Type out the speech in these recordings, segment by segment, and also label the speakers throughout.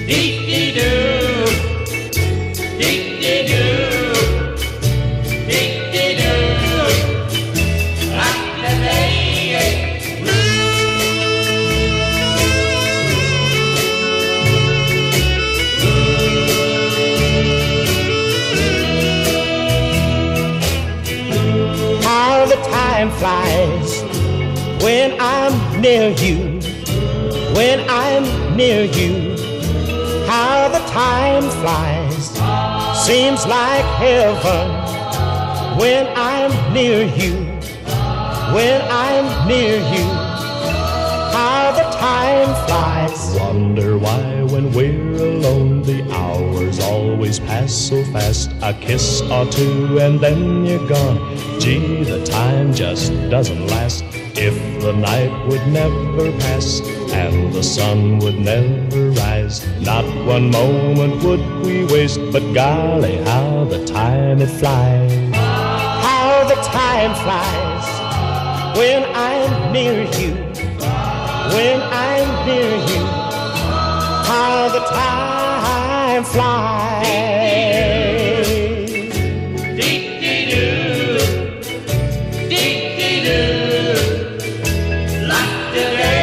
Speaker 1: Dee-dee-doo, dee-dee-doo, dee-dee-doo, rock-a-day. How the time flies when I'm near you, when I'm near you. How the time flies, seems like heaven when I'm near you, when I'm near you. How the time flies.
Speaker 2: Wonder why when we're alone the hours always pass so fast. A kiss or two and then you're gone. Gee, the time just doesn't last. If the night would never pass and the sun would never rise, not one moment would we waste. But golly, how the time it flies.
Speaker 1: How the time flies when I'm near you, when I'm near you. How the time flies. Dee-dee-doo, dee-dee-doo, rock-a-day.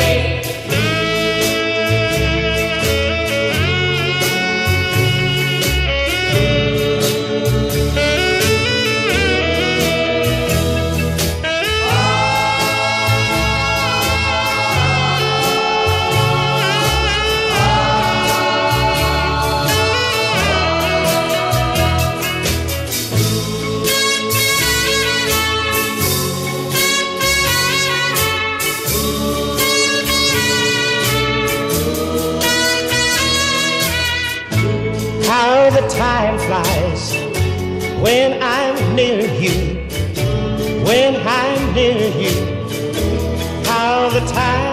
Speaker 1: How the time flies when I'm near you, when I'm near you. How the time